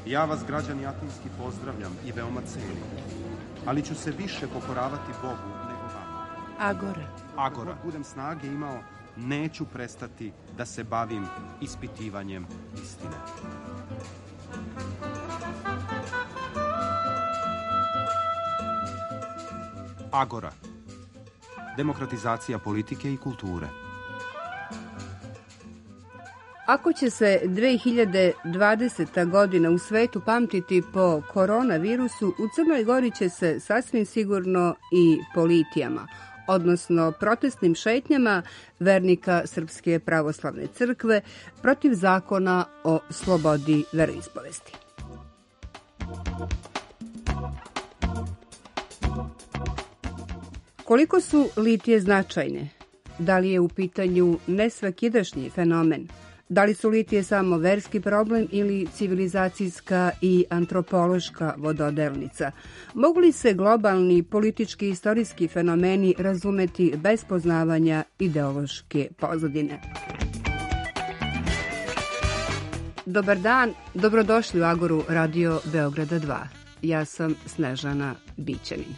Ja vas, građani Atinski, pozdravljam i veoma cenim, ali ću se više pokoravati Bogu nego vama. Agora. Dok budem snage imao, neću prestati da se bavim ispitivanjem istine. Agora. Demokratizacija politike i kulture. Ako će se 2020. godina u svetu pamtiti po koronavirusu, u Crnoj Gori će se sasvim sigurno i po litijama, odnosno protestnim šetnjama vernika Srpske pravoslavne crkve protiv zakona o slobodi veroispovesti. Koliko su litije značajne? Da li je u pitanju nesvakidašnji fenomen? Da li su litije samo verski problem ili civilizacijska i antropološka vododelnica? Mogu li se globalni politički i istorijski fenomeni razumeti bez poznavanja ideološke pozadine? Dobar dan, dobrodošli u Agoru Radio Beograda 2. Ja sam Snežana Bićanin.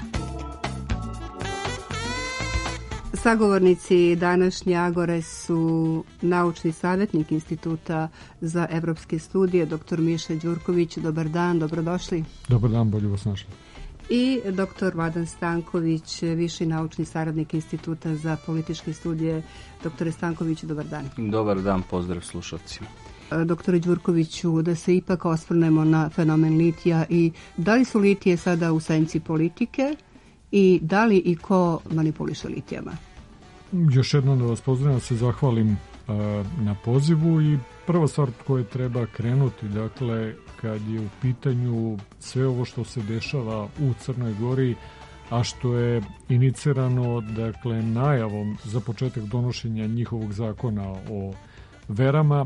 Sagovornici današnje Agore su naučni savjetnik Instituta za evropske studije, dr. Miša Đurković. Dobar dan, dobrodošli. Dobar dan, bolje vas našli. I dr. Vladan Stanković, viši naučni saradnik Instituta za političke studije. Dr. Stanković, dobar dan. Dobar dan, pozdrav slušalcima. Doktore Đurkoviću, da se ipak osvrnemo na fenomen litija i da li su litije sada u senci politike i da li i ko manipuliše litijama? Još jednom da vas pozdravim, se zahvalim na pozivu i prva stvar koje treba krenuti, dakle, kad je u pitanju sve ovo što se dešava u Crnoj Gori, a što je inicirano, dakle, najavom za početak donošenja njihovog zakona o verama,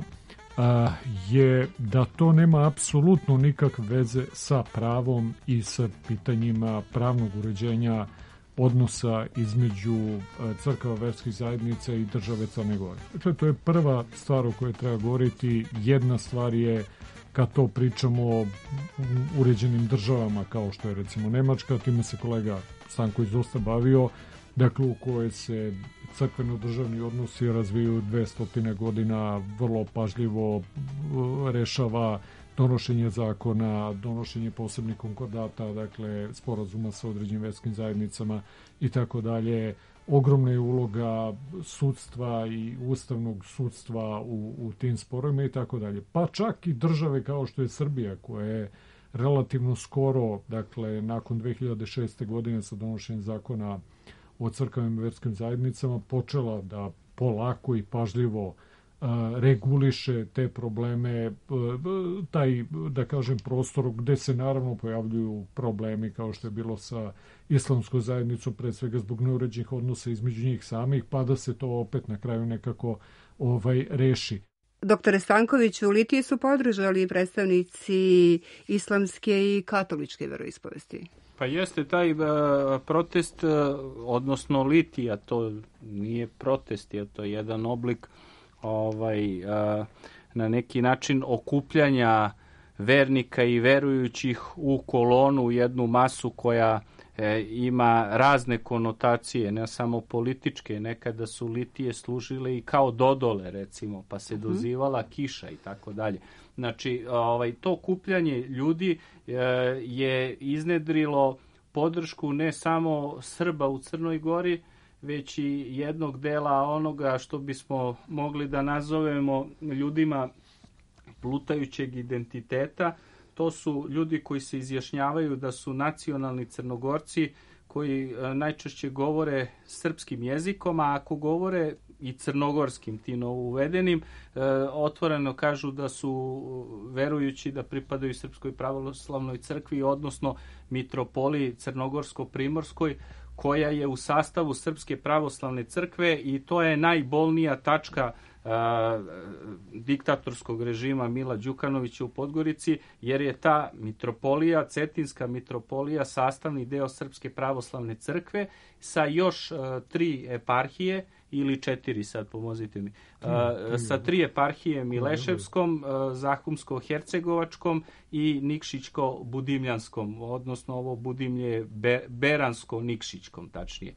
je da to nema apsolutno nikakve veze sa pravom i sa pitanjima pravnog uređenja odnosa između crkava, verskih zajednica i države Crne Gore. Dakle, to je prva stvar o kojoj treba govoriti. Jedna stvar je kad to pričamo o uređenim državama kao što je recimo Nemačka, time se kolega Stanković dosta bavio, dakle u kojoj se crkveno-državni odnosi razvijaju 200 godina, vrlo pažljivo rešava donošenje zakona, donošenje posebnih konkordata, dakle sporazuma sa određenim verskim zajednicama i tako dalje. Ogromna je uloga sudstva i ustavnog sudstva u tim sporovima i tako dalje. Pa čak i države kao što je Srbija, koja je relativno skoro, dakle nakon 2006. godine sa donošenjem zakona o crkvenim verskim zajednicama, počela da polako i pažljivo reguliše te probleme, taj, da kažem, prostor gde se naravno pojavljuju problemi kao što je bilo sa islamskom zajednicom, pre svega zbog neuređenih odnosa između njih samih, pa da se to opet na kraju nekako reši. Doktore Stankoviću, litije su podržali predstavnici islamske i katoličke veroispovesti. Pa jeste taj protest, odnosno litija, to nije protest, je to jedan oblik na neki način okupljanja vernika i verujućih u kolonu, u jednu masu koja ima razne konotacije, ne samo političke. Nekada su litije služile i kao dodole, recimo, pa se dozivala kiša i tako dalje. Znači, to okupljanje ljudi je iznedrilo podršku ne samo Srba u Crnoj Gori, već i jednog dela onoga što bismo mogli da nazovemo ljudima plutajućeg identiteta. To su ljudi koji se izjašnjavaju da su nacionalni Crnogorci, koji najčešće govore srpskim jezikom, a ako govore i crnogorskim, ti novouvedenim, otvoreno kažu da su verujući da pripadaju Srpskoj pravoslavnoj crkvi, odnosno mitropoliji Crnogorsko-Primorskoj, koja je u sastavu Srpske pravoslavne crkve, i to je najbolnija tačka diktatorskog režima Mila Đukanovića u Podgorici, jer je ta mitropolija, Cetinska mitropolija, sastavni deo Srpske pravoslavne crkve sa još 3 eparhije, ili 4, sad pomozite mi, sa 3 eparhije, Mileševskom, Zahumsko-hercegovačkom i Nikšićko-budimljanskom, odnosno ovo Budimlje Beransko-Nikšićkom, tačnije.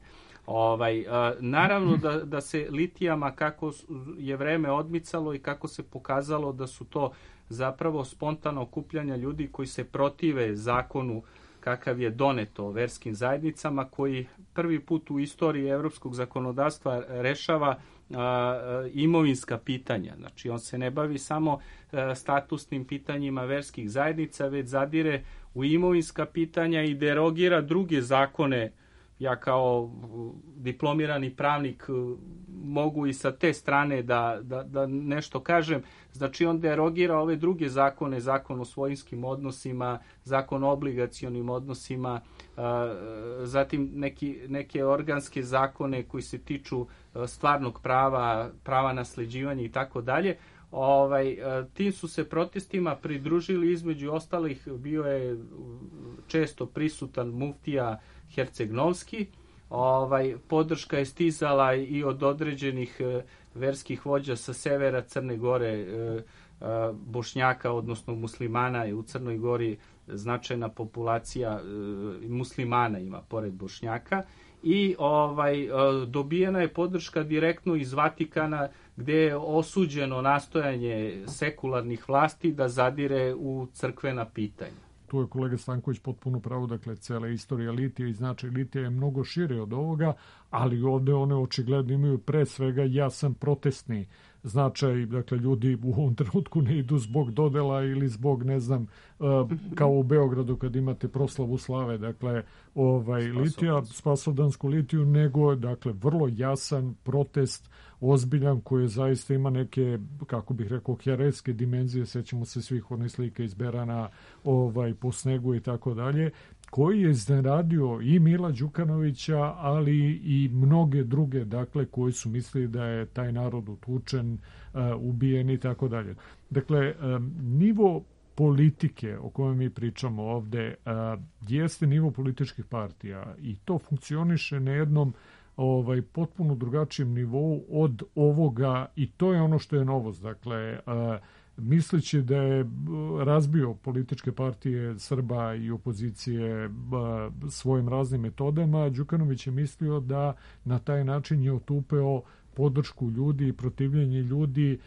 Naravno da se litijama, kako je vreme odmicalo i kako se pokazalo da su to zapravo spontano okupljanja ljudi koji se protive zakonu kakav je doneto o verskim zajednicama, koji prvi put u istoriji evropskog zakonodavstva rešava imovinska pitanja. Znači, on se ne bavi samo statusnim pitanjima verskih zajednica, već zadire u imovinska pitanja i derogira druge zakone. Ja kao diplomirani pravnik mogu i sa te strane da nešto kažem. Znači, on derogira ove druge zakone, zakon o svojinskim odnosima, zakon o obligacionim odnosima, zatim neke organske zakone koji se tiču stvarnog prava nasleđivanja i tako dalje. Tim su se protestima pridružili, između ostalih bio je često prisutan muftija Herceg-Novski. Podrška je stizala i od određenih verskih vođa sa severa Crne Gore, Bošnjaka, odnosno muslimana je u Crnoj Gori značajna populacija muslimana ima pored Bošnjaka, i dobijena je podrška direktno iz Vatikana, gde je osuđeno nastojanje sekularnih vlasti da zadire u crkvena pitanja. Tu je kolega Stanković potpuno pravo, dakle, cela istorija litija i značaj litija je mnogo šire od ovoga, ali ovde one očigledno imaju pre svega jasan protestni značaj, dakle, ljudi u ovom trenutku ne idu zbog dodela ili zbog, ne znam, kao u Beogradu kad imate proslavu slave, dakle, litija, Spasovdansku litiju, nego, dakle, vrlo jasan protest, ozbiljan, koji zaista ima neke, kako bih rekao, herejske dimenzije, sećamo se svih onih slika iz Berana, po snegu i tako dalje, koji je iznenadio i Mila Đukanovića, ali i mnoge druge, dakle, koji su mislili da je taj narod utučen, ubijen i tako dalje. Dakle, nivo politike o kojoj mi pričamo ovde jeste nivo političkih partija i to funkcioniše na jednom potpuno drugačijem nivou od ovoga, i to je ono što je novost. Dakle, misleći da je razbio političke partije Srba i opozicije svojim raznim metodama, Đukanović je mislio da na taj način je otupeo podršku ljudi i protivljenje ljudi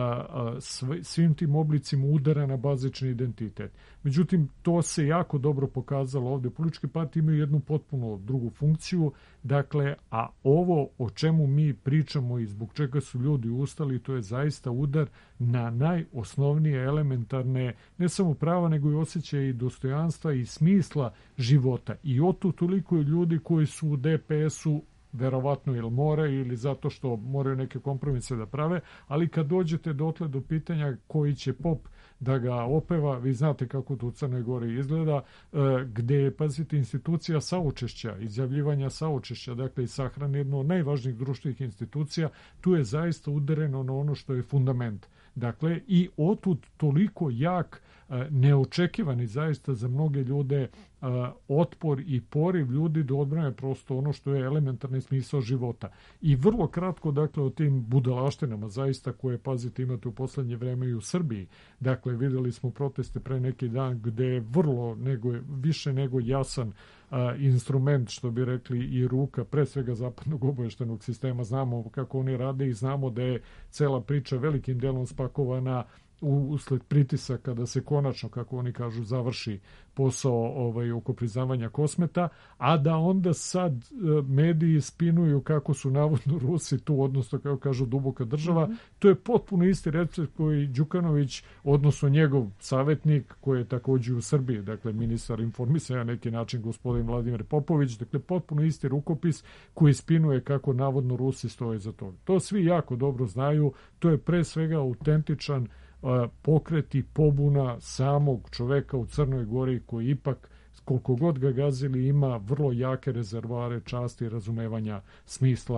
svim tim oblicima udara na bazični identitet. Međutim, to se jako dobro pokazalo ovde. Političke partije imaju jednu potpuno drugu funkciju, dakle, a ovo o čemu mi pričamo i zbog čega su ljudi ustali, to je zaista udar na najosnovnije elementarne, ne samo prava, nego i osjećaje i dostojanstva i smisla života. I otu toliko je ljudi koji su u DPS-u verovatno ili moraju ili zato što moraju neke kompromise da prave, ali kad dođete dotle do pitanja koji će pop da ga opeva, vi znate kako to u Crnoj Gori izgleda, gde je, pazite, institucija saučešća, izjavljivanja saučešća, dakle i sahrane, jedno od najvažnijih društvenih institucija, tu je zaista udareno na ono što je fundament. Dakle, i otud toliko jak, neočekivani zaista za mnoge ljude otpor i poriv ljudi da odbrane prosto ono što je elementarni smisao života. I vrlo kratko, dakle, o tim budalaštinama zaista koje, pazite, imate u poslednje vreme i u Srbiji. Dakle, videli smo proteste pre neki dan gde je više nego jasan instrument, što bi rekli, i ruka, pre svega zapadnog obaveštajnog sistema. Znamo kako oni rade i znamo da je cela priča velikim delom spakovana usled pritisaka da se konačno, kako oni kažu, završi posao oko priznavanja Kosmeta, a da onda sad mediji spinuju kako su navodno Rusi tu, odnosno kako kažu duboka država. To je potpuno isti recept koji Đukanović, odnosno njegov savjetnik, koji je također u Srbiji, dakle ministar informisanja na neki način, gospodin Vladimir Popović, dakle potpuno isti rukopis koji spinuje kako navodno Rusi stoje za toga. To svi jako dobro znaju, to je pre svega autentičan pokret i pobuna samog čoveka u Crnoj Gori koji ipak, koliko god ga gazili, ima vrlo jake rezervoare časti i razumevanja smisla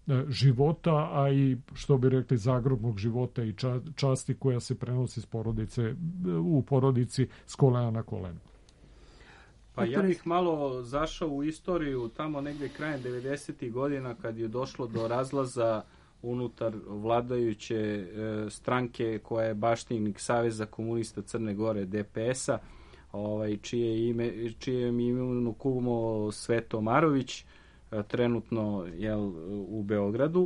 života, a i, što bi rekli, zagrobnog života i časti koja se prenosi u porodici s kolena na koleno. Pa ja bih malo zašao u istoriju tamo negdje krajem 90. godina kad je došlo do razlaza unutar vladajuće stranke koja je baštinik Saveza komunista Crne Gore, DPS-a, čije imenu kumo Sveto Marović, trenutno u Beogradu.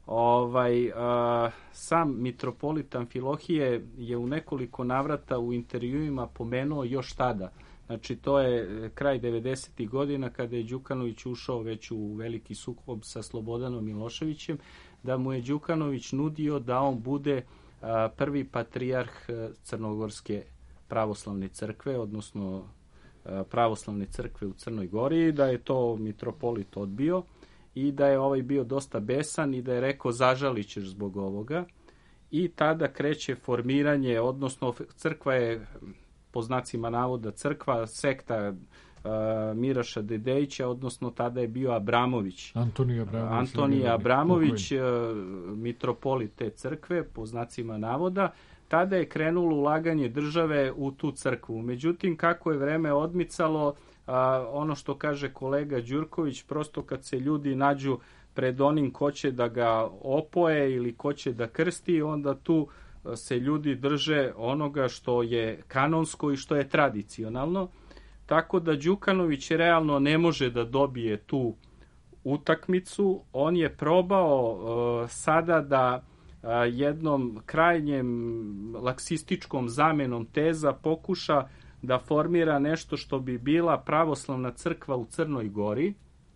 Sam mitropolit Amfilohije je u nekoliko navrata u intervjuima pomenuo još tada. Znači, to je kraj 90. godina kada je Đukanović ušao već u veliki sukob sa Slobodanom Miloševićem, da mu je Đukanović nudio da on bude prvi patrijarh Crnogorske pravoslavne crkve, odnosno pravoslavne crkve u Crnoj Gori, da je to mitropolit odbio i da je bio dosta besan i da je rekao zažalit ćeš zbog ovoga. I tada kreće formiranje, odnosno crkva je, po znacima navoda crkva, sekta Miraša Dedejića, odnosno tada je bio Abramović. Antonije Abramović, mitropolit te crkve, po znacima navoda. Tada je krenulo ulaganje države u tu crkvu. Međutim, kako je vreme odmicalo, ono što kaže kolega Đurković, prosto kad se ljudi nađu pred onim ko će da ga opoje ili ko će da krsti, onda tu se ljudi drže onoga što je kanonsko i što je tradicionalno. Tako da Đukanović realno ne može da dobije tu utakmicu. On je probao sada da jednom krajnjem laksističkom zamenom teza pokuša da formira nešto što bi bila pravoslavna crkva u Crnoj Gori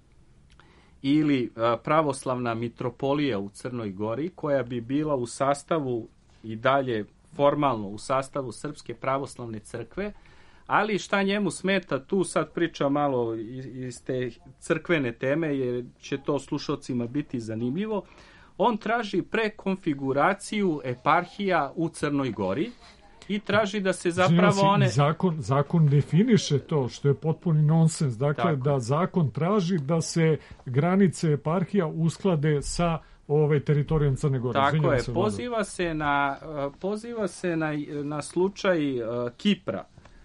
ili pravoslavna mitropolija u Crnoj Gori, koja bi bila u sastavu i dalje formalno u sastavu Srpske pravoslavne crkve, ali šta njemu smeta, tu sad priča malo iz te crkvene teme, jer će to slušalcima biti zanimljivo. On traži prekonfiguraciju eparhija u Crnoj Gori i traži da se zapravo Zakon definiše to, što je potpuni nonsens. Dakle, da zakon traži da se granice eparhija usklade sa teritorijom Crne Gore. Tako je, poziva se na slučaj Kipra.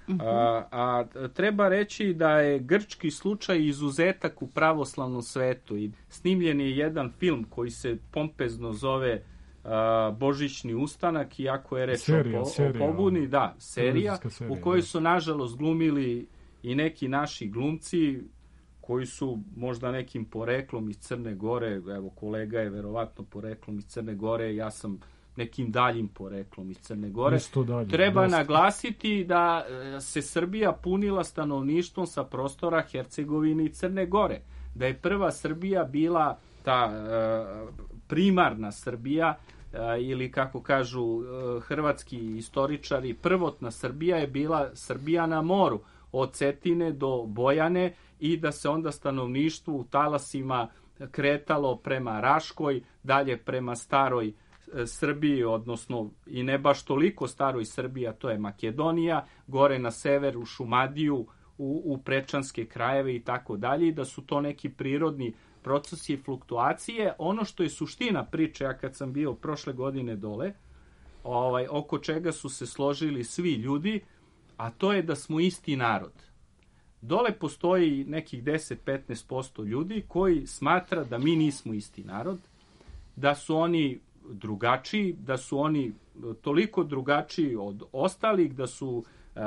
A treba reći da je grčki slučaj izuzetak u pravoslavnom svetu i snimljen je jedan film koji se pompezno zove Božićni ustanak, iako je reč o pobuni, serija u kojoj su nažalost glumili i neki naši glumci koji su možda nekim poreklom iz Crne Gore. Evo, kolega je verovatno poreklom iz Crne Gore, ja sam nekim daljim poreklom iz Crne Gore. Treba naglasiti da se Srbija punila stanovništvom sa prostora Hercegovine i Crne Gore. Da je prva Srbija bila ta primarna Srbija, ili kako kažu hrvatski istoričari, prvotna Srbija je bila Srbija na moru, od Cetine do Bojane, i da se onda stanovništvo u talasima kretalo prema Raškoj, dalje prema staroj Srbiji, odnosno i ne baš toliko staroj Srbiji, a to je Makedonija, gore na severu Šumadiju, u prečanske krajeve i tako dalje, i da su to neki prirodni procesi i fluktuacije. Ono što je suština priče, ja kad sam bio prošle godine dole, oko čega su se složili svi ljudi, a to je da smo isti narod. Dole postoji nekih 10-15% ljudi koji smatra da mi nismo isti narod, da su oni drugačiji, da su oni toliko drugačiji od ostalih, da su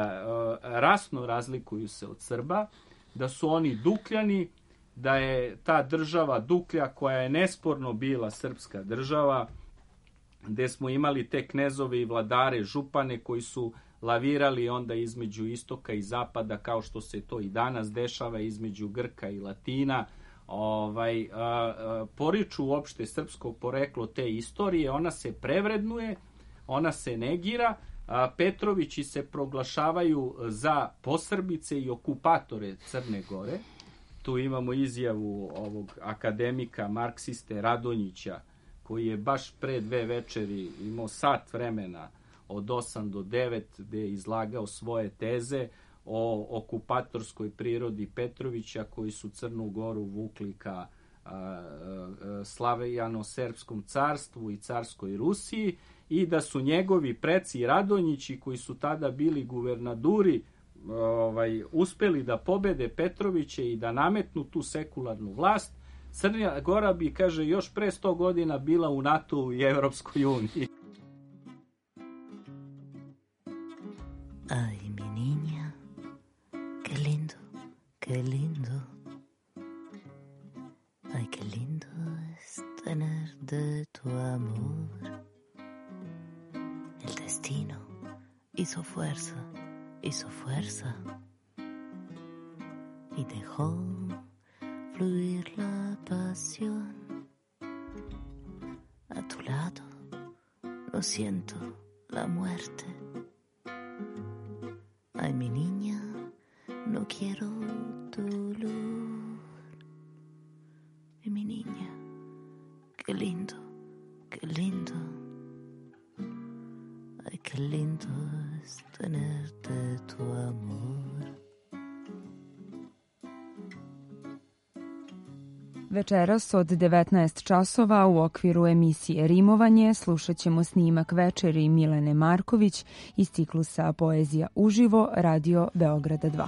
rasno razlikuju se od Srba, da su oni Dukljani, da je ta država Duklja, koja je nesporno bila srpska država, gde smo imali te knezove i vladare, župane koji su lavirali onda između istoka i zapada, kao što se to i danas dešava između Grka i Latina. Poriču uopšte srpsko poreklo te istorije, ona se prevrednuje, ona se negira. Petrovići se proglašavaju za posrbice i okupatore Crne Gore. Tu imamo izjavu ovog akademika marksiste Radonjića, koji je baš pre 2 večeri imao sat vremena od 8 do 9, gde je izlagao svoje teze o okupatorskoj prirodi Petrovića, koji su Crnu Goru vukli ka Slavijano-Serbskom carstvu i carskoj Rusiji i da su njegovi preci Radonjići, koji su tada bili guvernaduri, uspeli da pobede Petroviće i da nametnu tu sekularnu vlast. Crna Gora bi, kaže, još pre 100 godina bila u NATO i Evropskoj uniji. Ay, mi niña, qué lindo, qué lindo. Ay, qué lindo es tener de tu amor. El destino hizo fuerza y dejó fluir la pasión. A tu lado no siento la muerte. Ay, mi niña, no quiero dolor. Y mi niña, qué lindo, qué lindo. Ay, qué lindo es tenerte tu amor. Večeras od 19 časova u okviru emisije Rimovanje slušat ćemo snimak večeri Milene Marković iz ciklusa Poezija uživo, Radio Beograda 2.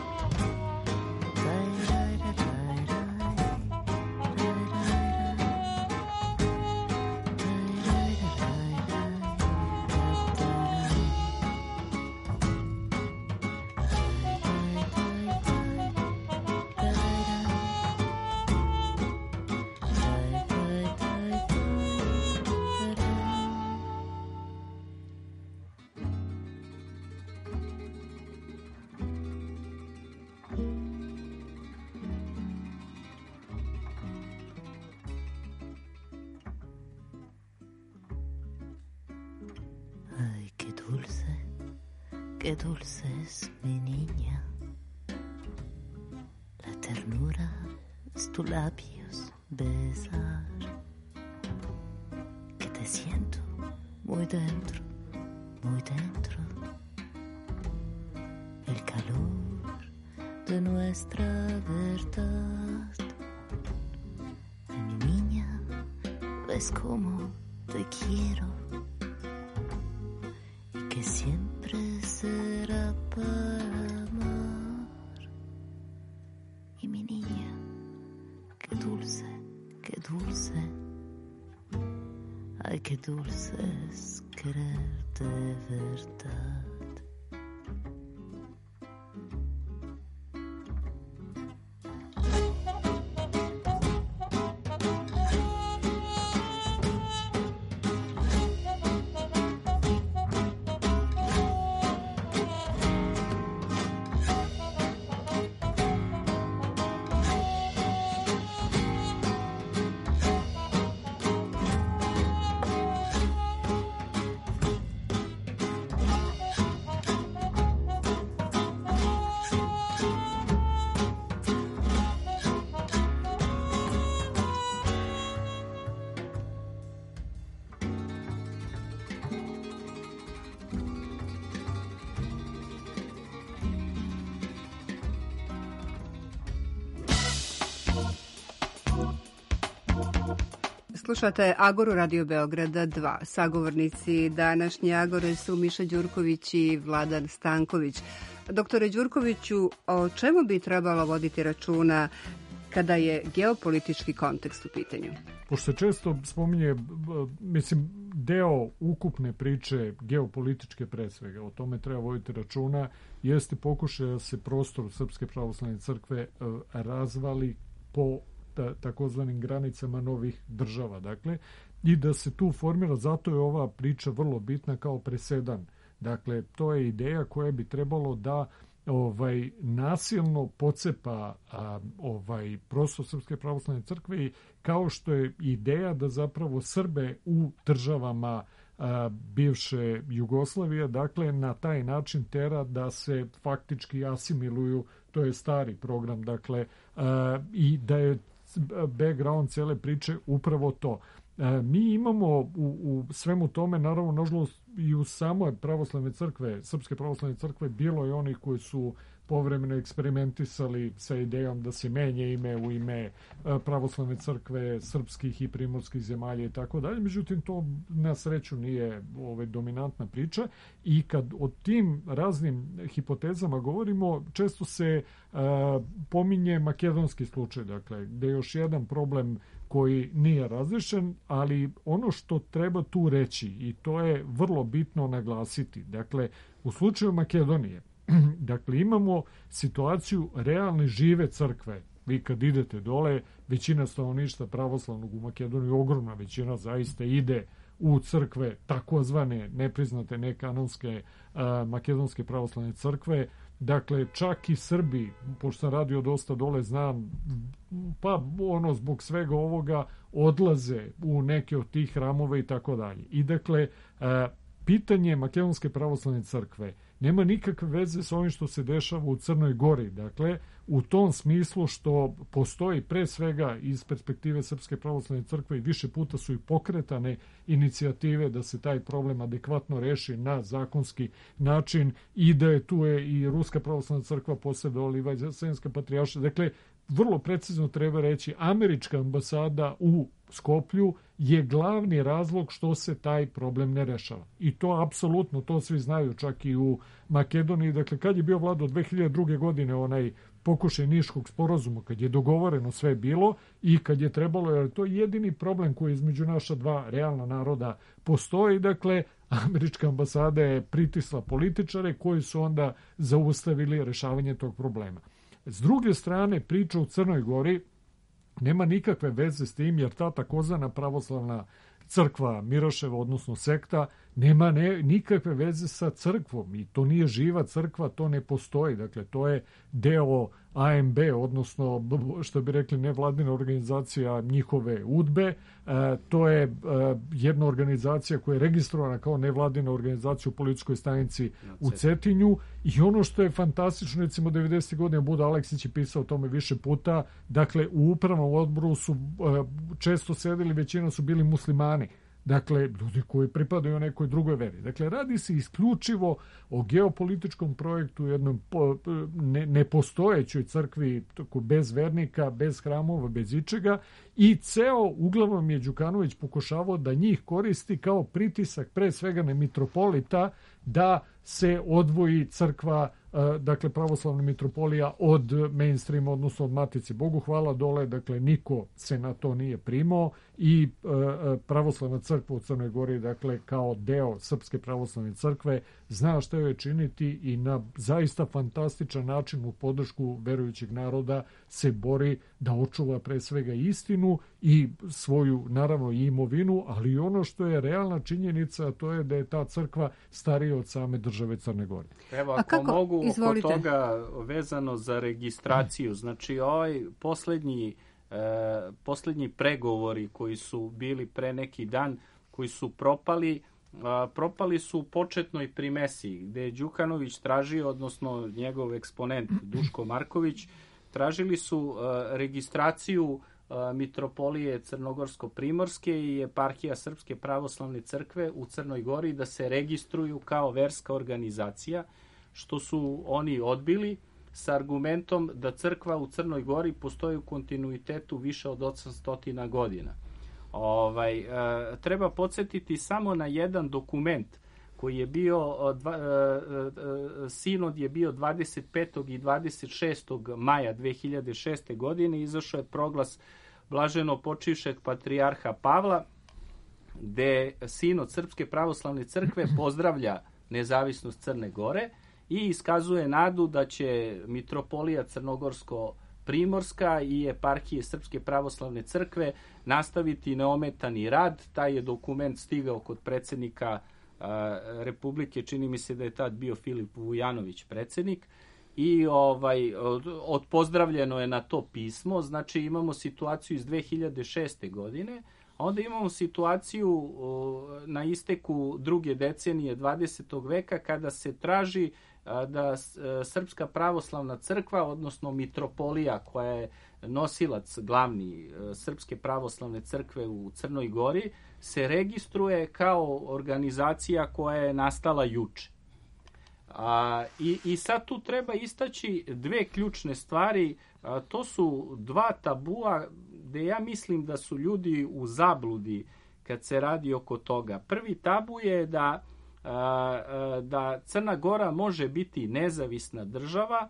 Qué dulce es mi niña, la ternura es tus labios besar, que te siento muy dentro, el calor de nuestra verdad. Ay, mi niña, ves cómo te quiero y que siempre será para amar. Y mi niña, qué dulce, ay, qué dulce es querer de verdad. Slušate Agoru Radio Beograda 2. Sagovornici današnje Agore su Miša Đurković i Vladan Stanković. Doktore Đurkoviću, o čemu bi trebalo voditi računa kada je geopolitički kontekst u pitanju? Pošto se često spominje, deo ukupne priče geopolitičke pre svega, o tome treba voditi računa, jeste pokušaj da se prostor Srpske pravoslavne crkve razvali po takozvanim granicama novih država, dakle, i da se tu formira, zato je ova priča vrlo bitna kao presedan. Dakle, to je ideja koja bi trebalo da nasilno pocepa prostor Srpske pravoslavne crkve, i kao što je ideja da zapravo Srbe u državama bivše Jugoslavije, dakle, na taj način tera da se faktički asimiluju, to je stari program, dakle, i da je background cele priče upravo to. Mi imamo u svemu tome, naravno, nažalost, i u samoj pravoslavne crkve, Srpske pravoslavne crkve, bilo je onih koji su povremeno eksperimentisali sa idejom da se menja ime u ime pravoslavne crkve srpskih i primorskih zemalja i tako dalje. Međutim, to na sreću nije dominantna priča i kad o tim raznim hipotezama govorimo, često se pominje makedonski slučaj, dakle, gde je još jedan problem koji nije razrešen, ali ono što treba tu reći, i to je vrlo bitno naglasiti, dakle, u slučaju Makedonije, dakle, imamo situaciju realne žive crkve. Vi kad idete dole, većina stanovništva pravoslavnog u Makedoniji, ogromna većina, zaista ide u crkve, takozvane nepriznate, nekanonske makedonske pravoslavne crkve. Dakle, čak i Srbi, pošto sam radio dosta dole, znam, pa zbog svega ovoga odlaze u neke od tih hramova i tako dalje. I dakle, pitanje makedonske pravoslavne crkve nema nikakve veze sa ovim što se dešava u Crnoj Gori. Dakle, u tom smislu što postoji pre svega iz perspektive Srpske pravoslavne crkve i više puta su i pokretane inicijative da se taj problem adekvatno reši na zakonski način i da je tu i Ruska pravoslavna crkva posredovala i Vaseljenska patrijaršija. Dakle, vrlo precizno treba reći, američka ambasada u Skoplju je glavni razlog što se taj problem ne rešava. I to apsolutno, to svi znaju, čak i u Makedoniji. Dakle, kad je bio vlado 2002. godine onaj pokušaj Niškog sporazuma, kad je dogovoreno sve bilo i kad je trebalo, jer to je jedini problem koji između naša dva realna naroda postoji, dakle, američka ambasada je pritisla političare koji su onda zaustavili rešavanje tog problema. S druge strane, priča u Crnoj Gori nema nikakve veze s tim, jer ta takozvana pravoslavna crkva Miroševa, odnosno sekta, nema nikakve veze sa crkvom i to nije živa crkva, to ne postoji. Dakle, to je deo AMB, odnosno, što bi rekli, nevladina organizacija njihove UDBE. To je jedna organizacija koja je registrovana kao nevladina organizacija u policijskoj stanici u Cetinju i ono što je fantastično, recimo 90. godine Buda Aleksić je pisao o tome više puta, dakle, u upravnom odboru su često sedeli, većina su bili muslimani. Dakle, ljudi koji pripadaju nekoj drugoj veri. Dakle, radi se isključivo o geopolitičkom projektu, jednom nepostojećoj crkvi bez vernika, bez hramova, bez ičega i ceo, uglavnom je Đukanović pokušavao da njih koristi kao pritisak pre svega na mitropolita da se odvoji crkva, dakle pravoslavna mitropolija od mainstreama, odnosno od Matice. Bogu hvala dole, dakle niko se na to nije primao i pravoslavna crkva u Crnoj Gori, dakle kao deo Srpske pravoslavne crkve, zna šta joj činiti i na zaista fantastičan način u podršku verujućeg naroda se bori da očuva pre svega istinu i svoju, naravno, i imovinu, ali i ono što je realna činjenica, to je da je ta crkva starija od same države Crne Gore. Evo, ako mogu oko toga vezano za registraciju, znači ovaj poslednji pregovori koji su bili pre neki dan, koji su propali su u početnoj primesi, gde je Đukanović tražio, odnosno njegov eksponent Duško Marković, tražili su registraciju mitropolije Crnogorsko-Primorske i eparhija Srpske pravoslavne crkve u Crnoj Gori da se registruju kao verska organizacija, što su oni odbili sa argumentom da crkva u Crnoj Gori postoji u kontinuitetu više od 800 godina. Treba podsjetiti samo na jedan dokument koji je bio, sinod je bio 25. i 26. maja 2006. godine, izašao je proglas blaženo počivšeg patrijarha Pavla, gde sinod Srpske pravoslavne crkve pozdravlja nezavisnost Crne Gore i iskazuje nadu da će mitropolija Crnogorsko-Primorska i eparhije Srpske pravoslavne crkve nastaviti neometani rad. Taj je dokument stigao kod predsjednika Republike, čini mi se da je tad bio Filip Vujanović predsjednik, i odpozdravljeno je na to pismo. Znači imamo situaciju iz 2006. godine, a onda imamo situaciju na isteku druge decenije 20. veka kada se traži da Srpska pravoslavna crkva, odnosno mitropolija koja je nosilac glavni Srpske pravoslavne crkve u Crnoj Gori, se registruje kao organizacija koja je nastala juče. I sad tu treba istaći dve ključne stvari. To su dva tabua gde ja mislim da su ljudi u zabludi kad se radi oko toga. Prvi tabu je da Crna Gora može biti nezavisna država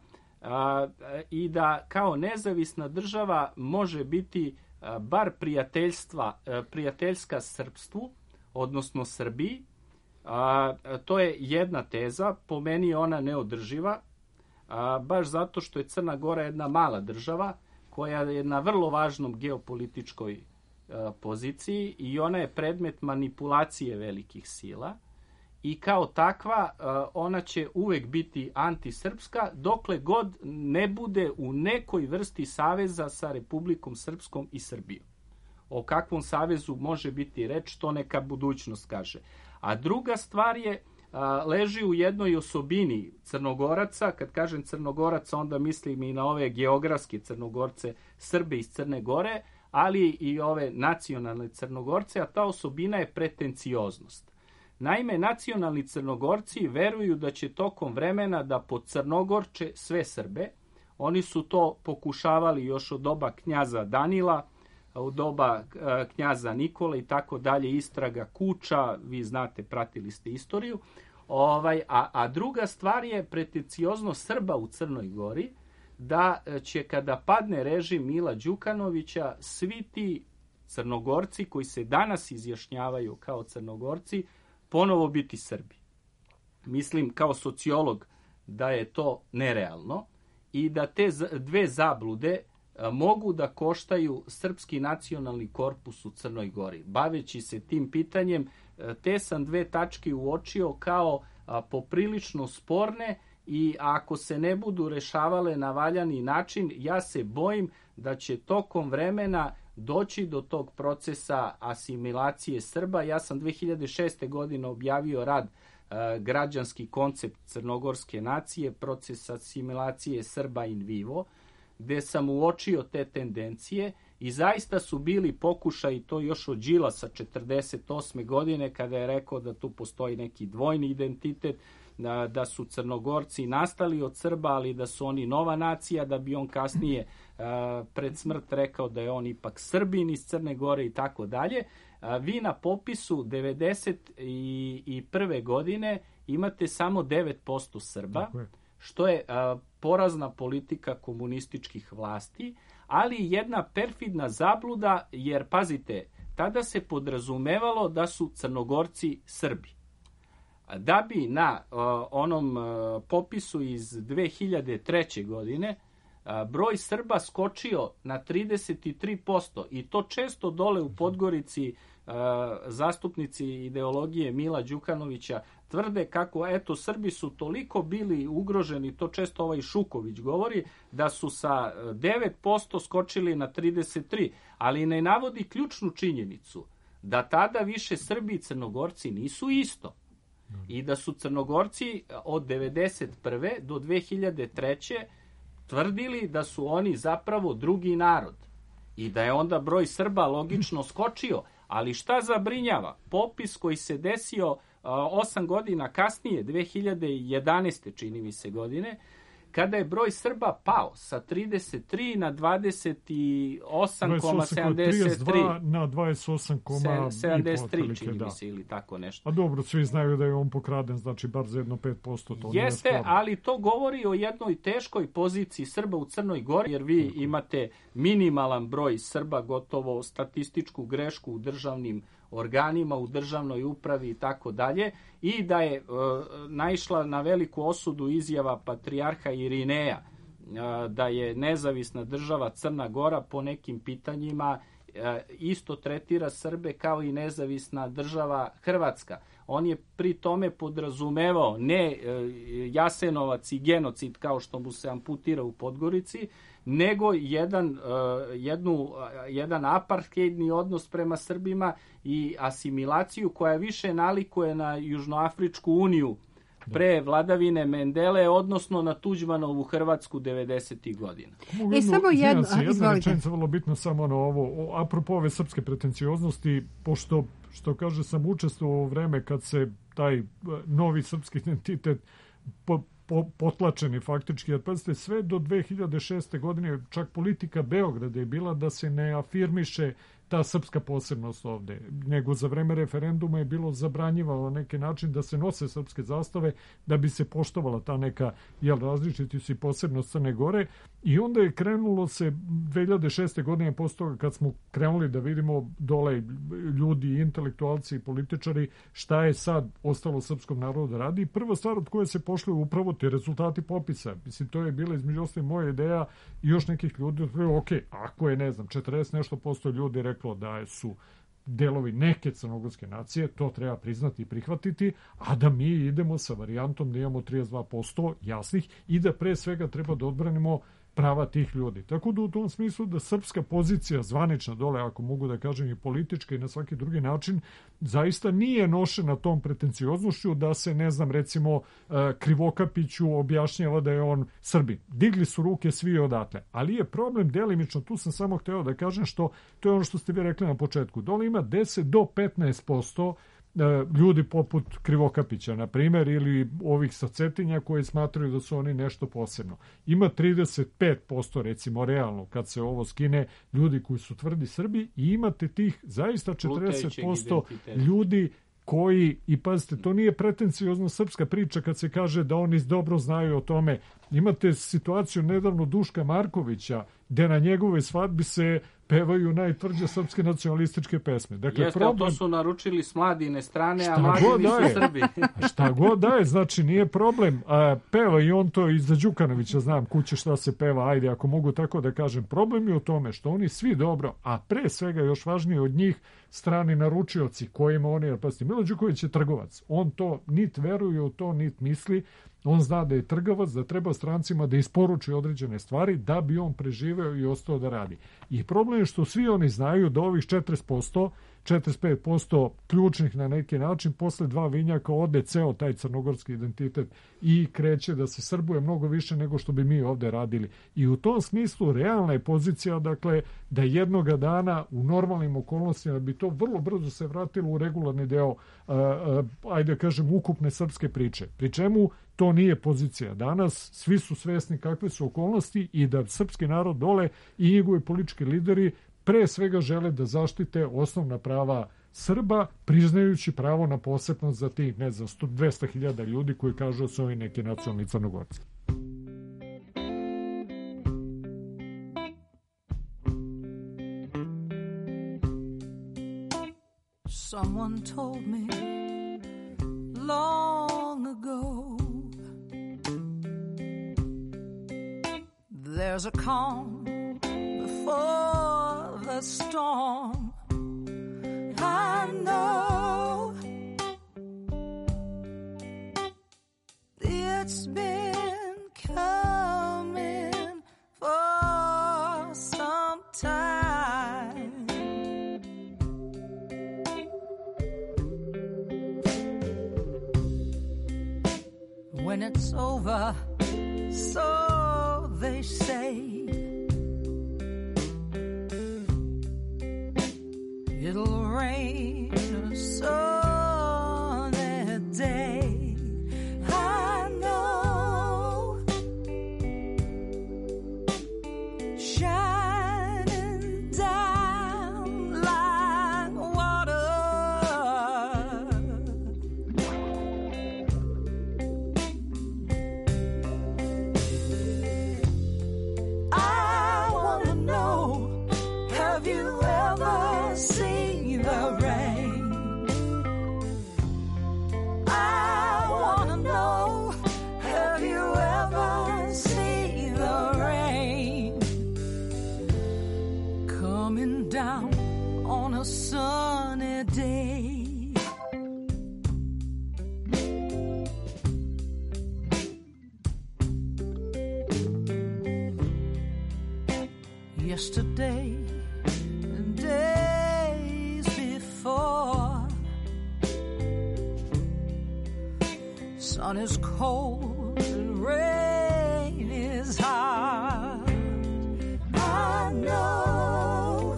i da kao nezavisna država može biti bar prijateljska srpstvu, odnosno Srbiji. To je jedna teza, po meni je ona neodrživa, baš zato što je Crna Gora jedna mala država koja je na vrlo važnom geopolitičkoj poziciji i ona je predmet manipulacije velikih sila i kao takva ona će uvek biti antisrpska dokle god ne bude u nekoj vrsti saveza sa Republikom Srpskom i Srbijom. O kakvom savezu može biti reč, to neka budućnost kaže. A druga stvar leži u jednoj osobini Crnogoraca. Kad kažem Crnogoraca, onda mislim i na ove geografske Crnogorce, Srbe iz Crne Gore, ali i ove nacionalne Crnogorce, a ta osobina je pretencioznost. Naime, nacionalni Crnogorci veruju da će tokom vremena da pocrnogorče sve Srbe. Oni su to pokušavali još od doba knjaza Danila, u doba knjaza Nikola i tako dalje, istraga Kuča, vi znate, pratili ste istoriju. A druga stvar je pretencioznost Srba u Crnoj Gori, da će kada padne režim Mila Đukanovića, svi ti Crnogorci koji se danas izjašnjavaju kao Crnogorci, ponovo biti Srbi. Mislim kao sociolog da je to nerealno i da te dve zablude mogu da koštaju srpski nacionalni korpus u Crnoj Gori. Baveći se tim pitanjem, te sam dve tačke uočio kao poprilično sporne i ako se ne budu rešavale na valjani način, ja se bojim da će tokom vremena doći do tog procesa asimilacije Srba. Ja sam 2006. godine objavio rad Građanski koncept crnogorske nacije, proces asimilacije Srba in vivo, gde sam uočio te tendencije i zaista su bili pokušaj, to još od Đilasa 48. godine, kada je rekao da tu postoji neki dvojni identitet, da su Crnogorci nastali od Srba, ali da su oni nova nacija, da bi on kasnije pred smrt rekao da je on ipak Srbin iz Crne Gore i tako dalje. Vi na popisu 1991. godine imate samo 9% Srba, što je porazna politika komunističkih vlasti, ali jedna perfidna zabluda, jer pazite, tada se podrazumevalo da su Crnogorci Srbi. Da bi na onom popisu iz 2003. godine broj Srba skočio na 33% i to često dole u Podgorici zastupnici ideologije Mila Đukanovića tvrde kako eto Srbi su toliko bili ugroženi, to često ovaj Šuković govori, da su sa 9% skočili na 33%, ali ne navodi ključnu činjenicu da tada više Srbi i Crnogorci nisu isto. I da su Crnogorci od 1991. do 2003. tvrdili da su oni zapravo drugi narod i da je onda broj Srba logično skočio. Ali šta zabrinjava? Popis koji se desio 8 godina kasnije, 2011. čini mi se godine, kada je broj Srba pao sa 33 na 28,73 na 28,73 čini mi se ili tako nešto. A dobro, svi znaju da je on pokraden, znači bar za jedno 5%. To jeste, ali to govori o jednoj teškoj poziciji Srba u Crnoj Gori, jer vi imate minimalan broj Srba, gotovo statističku grešku u državnim organima, u državnoj upravi i tako dalje, i da je naišla na veliku osudu izjava patrijarha Irineja da je nezavisna država Crna Gora po nekim pitanjima isto tretira Srbe kao i nezavisna država Hrvatska. On je pri tome podrazumevao ne Jasenovac i genocid kao što mu se amputira u Podgorici, nego jedan apartheidni odnos prema Srbima i asimilaciju koja više nalikuje na Južnoafričku uniju pre vladavine Mendele, odnosno na Tuđmanovu Hrvatsku 90. godina. Samo jedna rečenica vrlo bitna samo na ovo, apropo ove srpske pretencioznosti, pošto, što kaže, sam učestvovao u vreme kad se taj novi srpski identitet potlačeni faktički, jer pazite, sve do 2006. godine čak politika Beograda je bila da se ne afirmiše ta srpska posebnost ovde, nego za vreme referenduma je bilo zabranjivalo na neki način da se nose srpske zastave da bi se poštovala ta neka različitost i posebnost Crne Gore, i onda je krenulo se 2006. godine posle toga kad smo krenuli da vidimo dole ljudi, intelektualci i političari šta je sad ostalo srpskom narodu da radi. Prva stvar od koje se pošli upravo ti rezultati popisa. Mislim, to je bila između ostalih moja ideja i još nekih ljudi. Ok, ako je, ne znam, 40 nešto posto ljudi reklo da su delovi neke crnogorske nacije, to treba priznati i prihvatiti, a da mi idemo sa varijantom da imamo 32% jasnih i da pre svega treba da odbranimo prava tih ljudi. Tako da u tom smislu da srpska pozicija zvanična dole, ako mogu da kažem i politička i na svaki drugi način, zaista nije nošena tom pretencioznošću da se, ne znam, recimo Krivokapiću objašnjava da je on Srbin. Digli su ruke svi odatle. Ali je problem delimično, tu sam samo hteo da kažem što, to je ono što ste vi rekli na početku, dole ima 10 do 15% ljudi poput Krivokapića, na primjer, ili ovih sa Cetinja koji smatraju da su oni nešto posebno. Ima 35%, recimo, realno, kad se ovo skine, ljudi koji su tvrdi Srbi, i imate tih zaista 40% ljudi koji, i pazite, to nije pretenciozno srpska priča kad se kaže da oni dobro znaju o tome. Imate situaciju nedavno Duška Markovića, gde na njegovoj svadbi se pevaju najtvrđe srpske nacionalističke pesme. Dakle, jeste, problem, to su naručili s Mladine strane, a Mladi nisu Srbi. Šta god daje, znači nije problem. Peva i on to iza Đukanovića, znam kuće šta se peva, ajde, ako mogu tako da kažem. Problem je u tome što oni svi dobro, a pre svega još važnije od njih, strani naručioci kojima oni, jer pazite, Milo Đuković je trgovac. On to nit veruje u to, nit misli. On zna da je trgovac, da treba strancima da isporuči određene stvari da bi on preživeo i ostao da radi. I problem je što svi oni znaju da ovih 40%, 45% ključnih na neki način, posle dva vinjaka ode ceo taj crnogorski identitet i kreće da se srbuje mnogo više nego što bi mi ovde radili. I u tom smislu realna je pozicija, dakle, da jednoga dana u normalnim okolnostima bi to vrlo brzo se vratilo u regularni deo, ajde kažem, ukupne srpske priče. Pri čemu to nije pozicija danas, svi su svesni kakve su okolnosti i da srpski narod dole i njegovi politički lideri pre svega žele da zaštite osnovna prava Srba, priznajući pravo na posebnost za tih, ne znam, 200.000 ljudi koji kažu da su ovi neki nacionalni Crnogorci. Someone told me long ago there's a calm before the storm. I know it's been coming for some time. When it's over, so they say, it'll rain a sunny day. I know, shining down like water. I wanna know, have you ever seen the rain? I wanna know, have you ever seen the rain coming down on a sunny day? Yesterday and days before, sun is cold and rain is hard. I know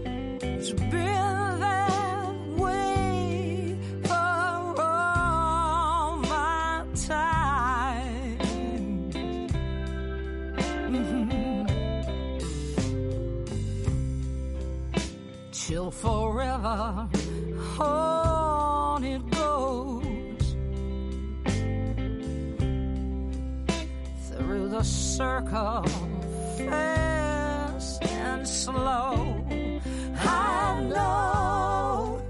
it's been that way for all till forever on it goes, through the circle, fast and slow. I know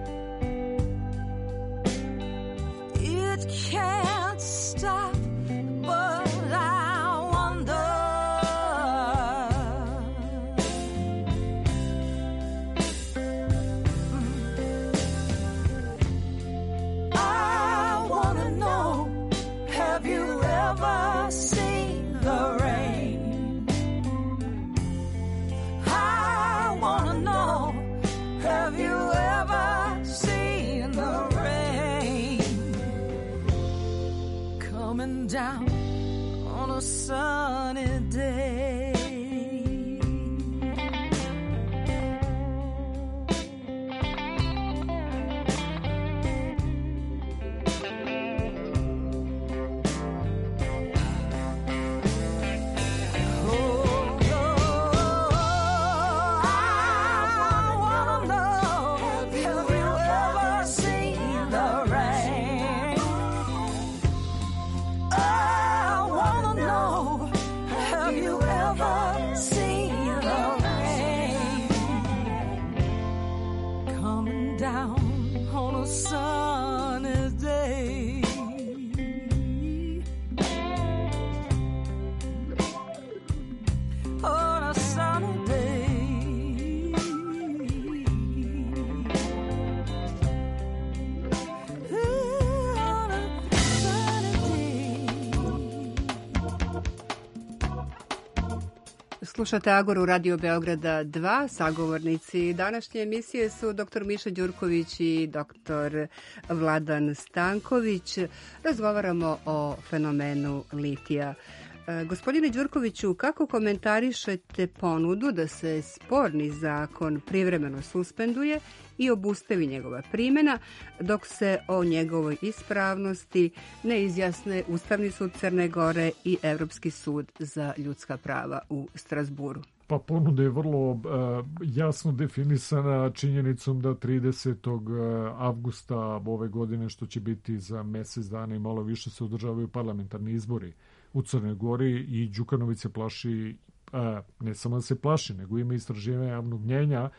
it can't stop, but I wonder. I wanna know, have you ever seen the rain? I wanna know, have you ever seen the rain coming down on a sunny day? Slušate Agoru Radio Beograda 2. Sagovornici današnje emisije su dr. Miša Đurković i dr. Vladan Stanković. Razgovaramo o fenomenu litija. Gospodine Đurkoviću, kako komentarišete ponudu da se sporni zakon privremeno suspenduje i obustavi njegova primjena, dok se o njegovoj ispravnosti ne izjasne Ustavni sud Crne Gore i Evropski sud za ljudska prava u Strasburu? Pa ponuda je vrlo jasno definisana činjenicom da 30. avgusta ove godine, što će biti za mjesec dana i malo više, se održavaju parlamentarni izbori u Crnoj Gori i Đukanović se plaši, ne samo da se plaši, nego ima istraživanja javnog mnjenja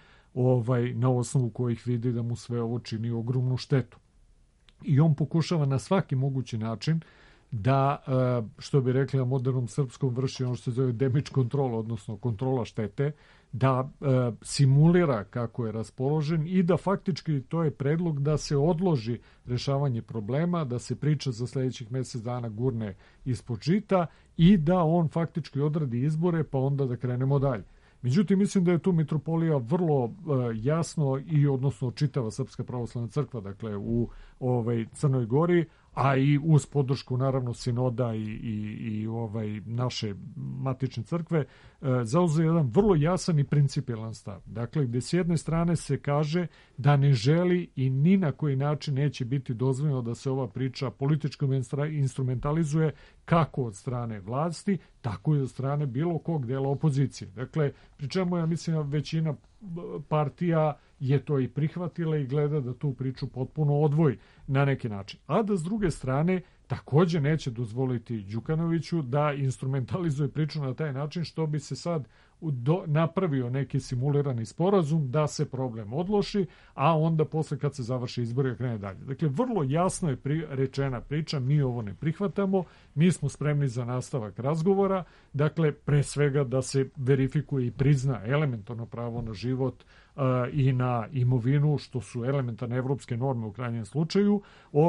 na osnovu kojih vidi da mu sve ovo čini ogromnu štetu. I on pokušava na svaki mogući način da, što bi rekli na modernom srpskom, vrši ono što se zove damage control, odnosno kontrola štete, da simulira kako je raspoložen i da faktički to je predlog da se odloži rešavanje problema, da se priča za sljedećih mjesec dana gurne ispod žita i da on faktički odradi izbore pa onda da krenemo dalje. Međutim, mislim da je tu mitropolija vrlo jasno i odnosno čitava Srpska pravoslavna crkva, dakle u Crnoj Gori, a i uz podršku naravno sinoda i naše matične crkve, zauzeo jedan vrlo jasan i principijelan stav. Dakle, gdje s jedne strane se kaže da ne želi i ni na koji način neće biti dozvoljeno da se ova priča politički instrumentalizuje kako od strane vlasti, tako i od strane bilo kog dela opozicije. Dakle, pri čemu ja mislim da većina partija je to i prihvatila i gleda da tu priču potpuno odvoji na neki način. A da s druge strane također neće dozvoliti Đukanoviću da instrumentalizuje priču na taj način što bi se sad napravio neki simulirani sporazum da se problem odloži, a onda posle kad se završi izbori krene dalje. Dakle, vrlo jasno je rečena priča, mi ovo ne prihvatamo, mi smo spremni za nastavak razgovora, dakle, pre svega da se verifikuje i prizna elementarno pravo na život i na imovinu, što su elementarne evropske norme u krajnjem slučaju,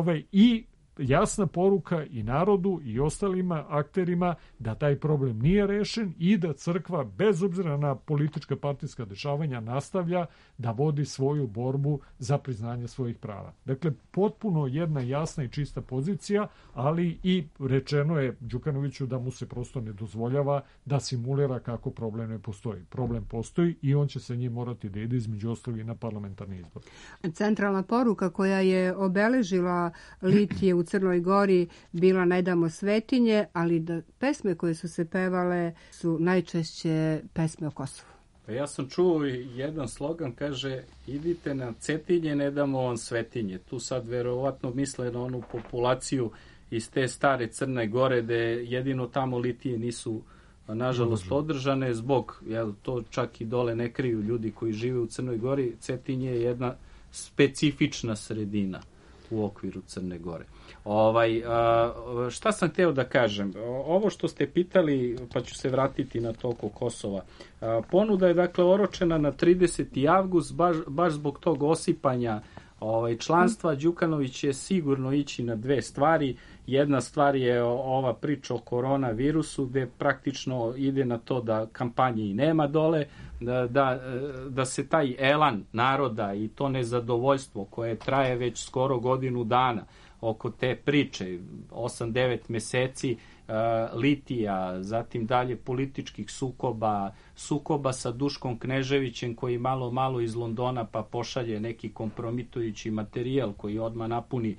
i jasna poruka i narodu i ostalima akterima da taj problem nije rešen i da crkva, bez obzira na politička partijska dešavanja, nastavlja da vodi svoju borbu za priznanje svojih prava. Dakle, potpuno jedna jasna i čista pozicija, ali i rečeno je Đukanoviću da mu se prosto ne dozvoljava da simulira kako problem ne postoji. Problem postoji i on će se njim morati da ide između ostalih na parlamentarni izbor. Centralna poruka koja je obeležila litije u Crnoj Gori bila Ne damo svetinje, ali da pesme koje su se pevale su najčešće pesme o Kosovu. Ja sam čuo jedan slogan, kaže, idite na Cetinje, ne damo vam Svetinje. Tu sad verovatno misle na onu populaciju iz te stare Crne Gore, gde jedino tamo litije nisu, nažalost, održane, zbog, to čak i dole ne kriju ljudi koji žive u Crnoj Gori, Cetinje je jedna specifična sredina u okviru Crne Gore. Šta sam hteo da kažem? Ovo što ste pitali, pa ću se vratiti na to oko Kosova. Ponuda je dakle oročena na 30. avgust, baš zbog tog osipanja članstva. Đukanović će sigurno ići na dve stvari. Jedna stvar je ova priča o koronavirusu, gde praktično ide na to da kampanje i nema dole, da se taj elan naroda i to nezadovoljstvo koje traje već skoro godinu dana oko te priče, 8-9 meseci litija, zatim dalje političkih sukoba sa Duškom Kneževićem koji malo iz Londona pa pošalje neki kompromitujući materijal koji odmah napuni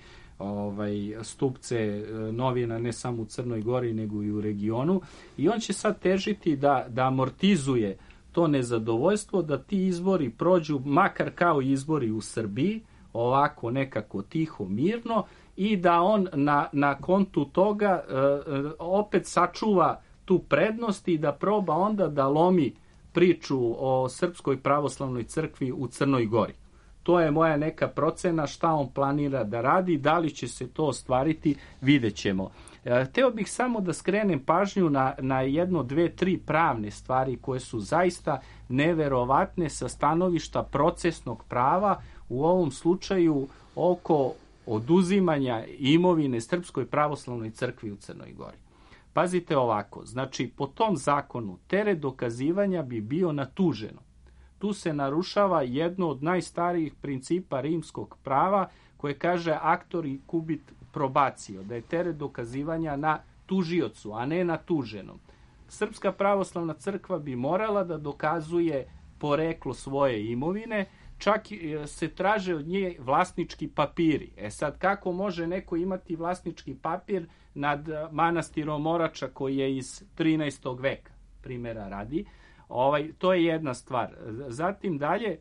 stupce novina ne samo u Crnoj Gori nego i u regionu, i on će sad težiti da amortizuje to nezadovoljstvo, da ti izbori prođu makar kao izbori u Srbiji, ovako nekako tiho, mirno, i da on na kontu toga opet sačuva tu prednost i da proba onda da lomi priču o Srpskoj pravoslavnoj crkvi u Crnoj Gori. To je moja neka procena šta on planira da radi, da li će se to ostvariti, vidjet ćemo. Hteo bih samo da skrenem pažnju na jedno, dve, tri pravne stvari koje su zaista neverovatne sa stanovišta procesnog prava, u ovom slučaju oko oduzimanja imovine Srpskoj pravoslavnoj crkvi u Crnoj Gori. Pazite ovako, znači po tom zakonu teret dokazivanja bi bio na tuženom. Tu se narušava jedno od najstarijih principa rimskog prava koje kaže actori cubit probatio, da je teret dokazivanja na tužiocu, a ne na tuženom. Srpska pravoslavna crkva bi morala da dokazuje poreklo svoje imovine, čak se traže od nje vlasnički papiri. Sad, kako može neko imati vlasnički papir nad manastirom Morača koji je iz 13. veka, primjera radi? To je jedna stvar. Zatim dalje,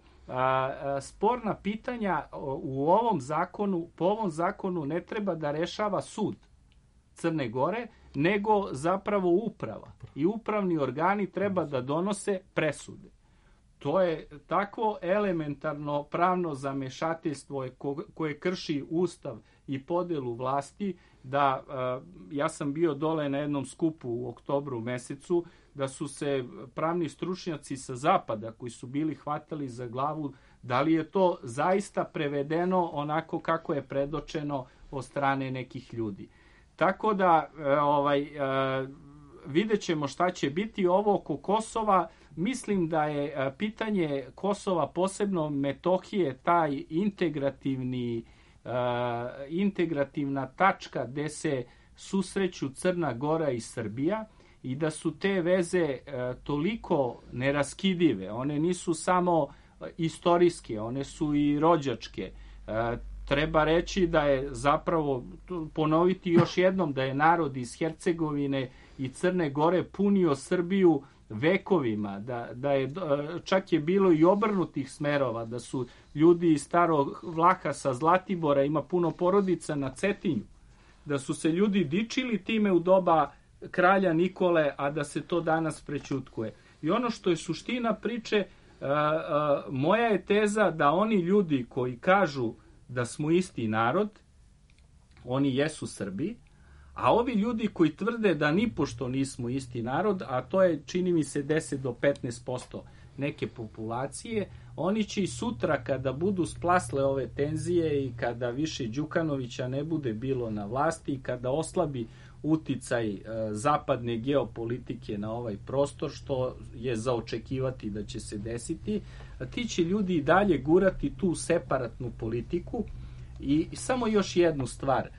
sporna pitanja u ovom zakonu, po ovom zakonu ne treba da rešava sud Crne Gore, nego zapravo uprava. I upravni organi treba da donose presude. To je takvo elementarno pravno zamešateljstvo koje krši Ustav i podelu vlasti, da ja sam bio dole na jednom skupu u oktobru mesecu, da su se pravni stručnjaci sa zapada koji su bili hvatali za glavu da li je to zaista prevedeno onako kako je predočeno od strane nekih ljudi. Tako da vidjet ćemo šta će biti. Ovo oko Kosova, mislim da je pitanje Kosova, posebno Metohije, taj integrativna tačka gde se susreću Crna Gora i Srbija, i da su te veze toliko neraskidive. One nisu samo istorijske, one su i rođačke. Treba reći da je zapravo, ponoviti još jednom, da je narod iz Hercegovine i Crne Gore punio Srbiju vekovima, da je čak je bilo i obrnutih smerova, da su ljudi iz Starog Vlaha sa Zlatibora, ima puno porodica na Cetinju, da su se ljudi dičili time u doba kralja Nikole, a da se to danas prećutkuje. I ono što je suština priče, moja je teza da oni ljudi koji kažu da smo isti narod, oni jesu Srbi, a ovi ljudi koji tvrde da nipošto nismo isti narod, a to je, čini mi se, 10 do 15% neke populacije, oni će i sutra, kada budu splasle ove tenzije i kada više Đukanovića ne bude bilo na vlasti i kada oslabi uticaj zapadne geopolitike na ovaj prostor, što je za očekivati da će se desiti, ti će ljudi i dalje gurati tu separatnu politiku. I samo još jednu stvar.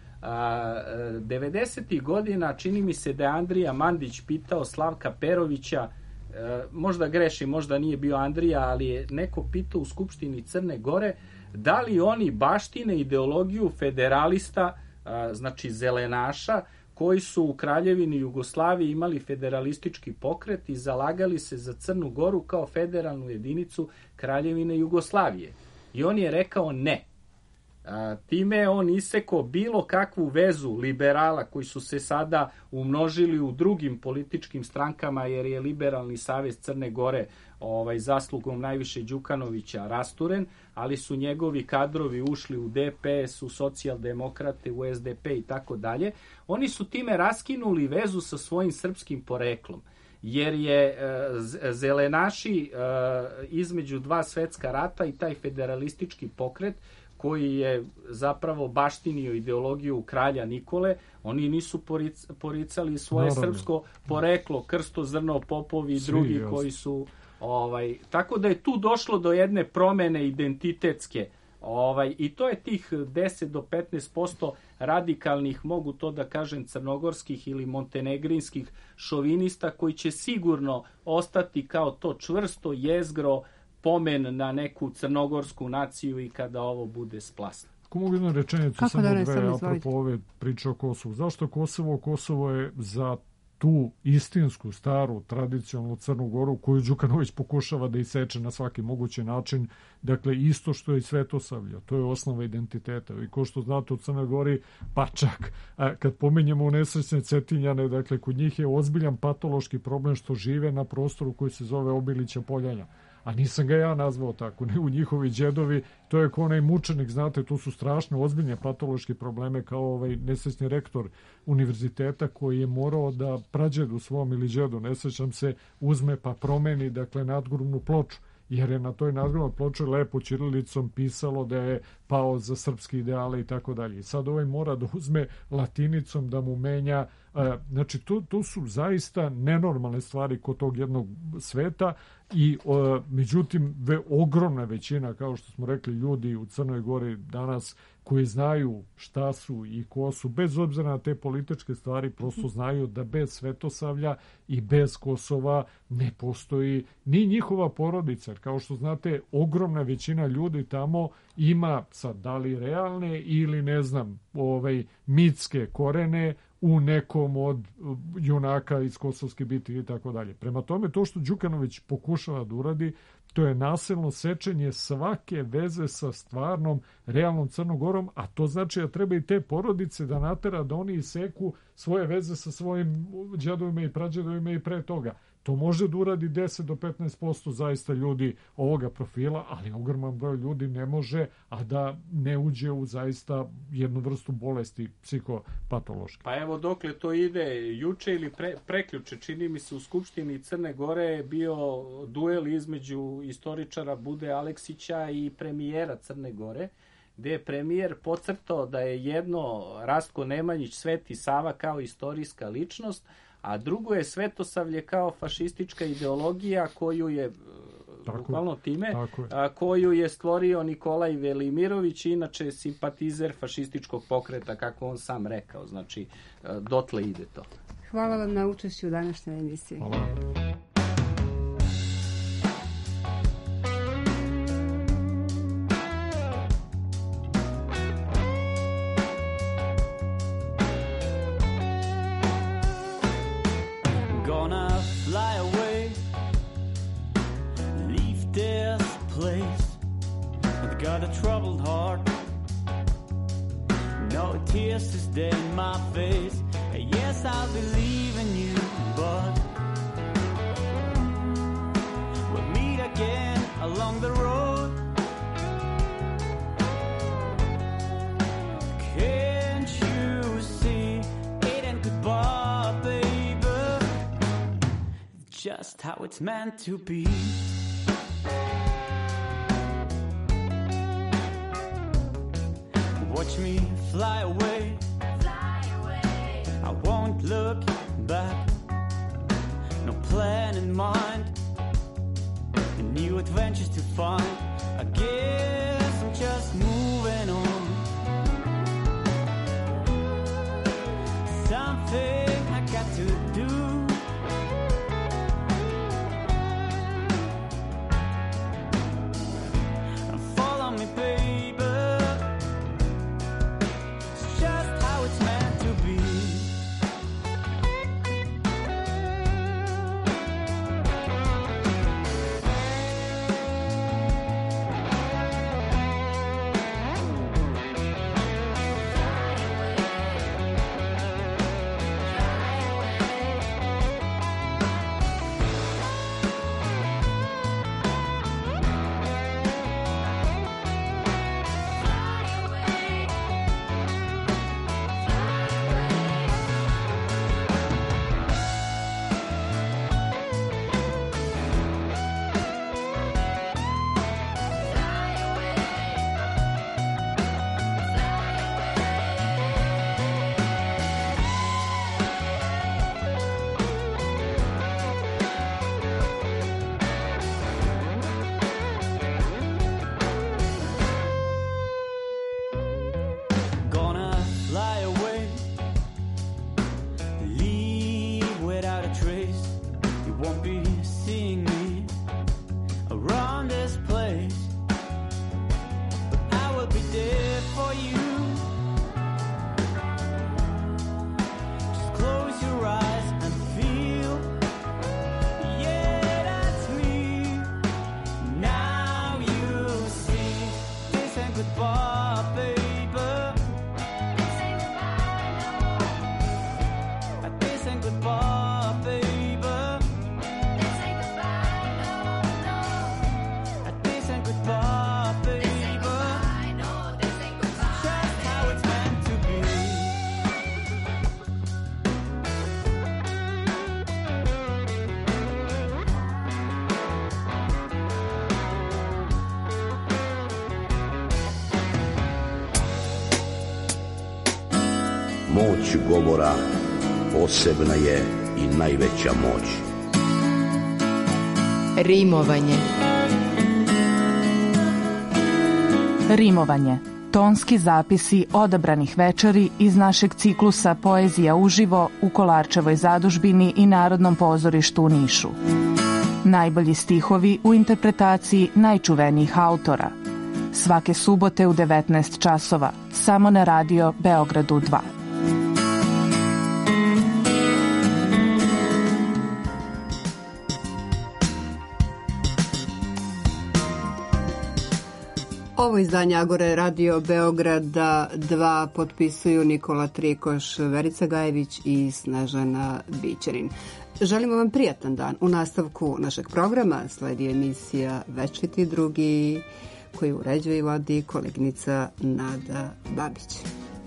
90. godina, čini mi se da je Andrija Mandić pitao Slavka Perovića, možda greši, možda nije bio Andrija, ali je neko pitao u Skupštini Crne Gore, da li oni baštine ideologiju federalista, znači zelenaša, koji su u Kraljevini Jugoslaviji imali federalistički pokret i zalagali se za Crnu Goru kao federalnu jedinicu Kraljevine Jugoslavije. I on je rekao ne. Time je on isekao bilo kakvu vezu liberala koji su se sada umnožili u drugim političkim strankama, jer je Liberalni savez Crne Gore zaslugom najviše Đukanovića rasturen, ali su njegovi kadrovi ušli u DPS, u socijaldemokrate, u SDP i tako dalje. Oni su time raskinuli vezu sa svojim srpskim poreklom, jer je zelenaši između dva svetska rata i taj federalistički pokret koji je zapravo baštinio ideologiju kralja Nikole, oni nisu poricali svoje srpsko poreklo, Krsto Zrno, Popovi i drugi koji su... tako da je tu došlo do jedne promene identitetske. I to je tih 10 do 15% radikalnih, mogu to da kažem, crnogorskih ili montenegrinskih šovinista koji će sigurno ostati kao to čvrsto jezgro pomen na neku crnogorsku naciju i kada ovo bude splasno. Ako mogu jednu rečenicu, samo dve, apropo ove priče o Kosovu. Zašto Kosovo? Kosovo je za tu istinsku, staru, tradicionalnu Crnu Goru koju Đukanović pokušava da iseče na svaki mogući način. Dakle, isto što je i Svetosavlje. To je osnova identiteta. I ko što znate u Crnoj Gori, pa čak kad pominjemo u nesrećne Cetinjane, dakle, kod njih je ozbiljan patološki problem što žive na prostoru koji se zove Obilića Poljanja. A nisam ga ja nazvao tako, ne u njihovi džedovi, to je kao onaj mučenik, znate, tu su strašne, ozbiljne patološke probleme, kao nesrećni rektor univerziteta koji je morao da prađedu svom ili džedu, nesrećam se, uzme pa promeni, dakle, nadgrobnu ploču, jer je na toj nadgrobnoj ploči lepo ćirilicom pisalo da je pao za srpske ideale i tako dalje. I sad mora da uzme latinicom da mu menja. Znači, to su zaista nenormalne stvari kod tog jednog sveta i međutim, ogromna većina, kao što smo rekli, ljudi u Crnoj Gori danas koji znaju šta su i ko su, bez obzira na te političke stvari, prosto znaju da bez Svetosavlja i bez Kosova ne postoji ni njihova porodica. Kao što znate, ogromna većina ljudi tamo ima sad da li realne ili ne znam, mitske korene u nekom od junaka iz Kosovske bitke i tako dalje. Prema tome, to što Đukanović pokušava da uradi, to je nasilno sečenje svake veze sa stvarnom, realnom Crnom Gorom, a to znači da treba i te porodice da natera da oni iseku svoje veze sa svojim đedovima i prađedovima i pre toga. To može da uradi 10 do 15% zaista ljudi ovoga profila, ali ogroman broj ljudi ne može, a da ne uđe u zaista jednu vrstu bolesti psihopatološke. Pa evo dokle to ide, juče ili preključe, čini mi se u Skupštini Crne Gore je bio duel između istoričara Bude Aleksića i premijera Crne Gore, gde je premijer podcrtao da je jedno Rastko Nemanjić, Sveti Sava kao istorijska ličnost, a drugo je Svetosavlje kao fašistička ideologija koju je bukvalno time, koju je stvorio Nikolaj Velimirović, inače simpatizer fašističkog pokreta, kako on sam rekao. Znači, dotle ide to. Hvala vam na učešću u današnjoj emisiji. Hvala. Got a troubled heart, no tears to stain my face. Yes, I believe in you, but we'll meet again along the road. Can't you see it ain't goodbye, baby, just how it's meant to be. Watch me fly away, fly away. I won't look back, no plan in mind, new adventures to find. I guess I'm just moving on, something I got to do. Follow me, baby, just how it's meant to be. moć govora posebna je i najveća moć. Rimovanje. Rimovanje. Tonski zapisi odabranih večeri iz našeg ciklusa Poezija uživo u Kolarčevoj zadužbini i Narodnom pozorištu u Nišu. Najbolji stihovi u interpretaciji najčuvenijih autora. Svake subote u 19 časova, samo na radio Beogradu 2. Ovo izdanje Agore radio Beograda 2 potpisuju Nikola Trikoš, Verica Gajević i Snežana Bićanin. Želimo vam prijatan dan. U nastavku našeg programa sledi emisija Večiti drugi, koju uređuje i vodi koleginica Nada Babić.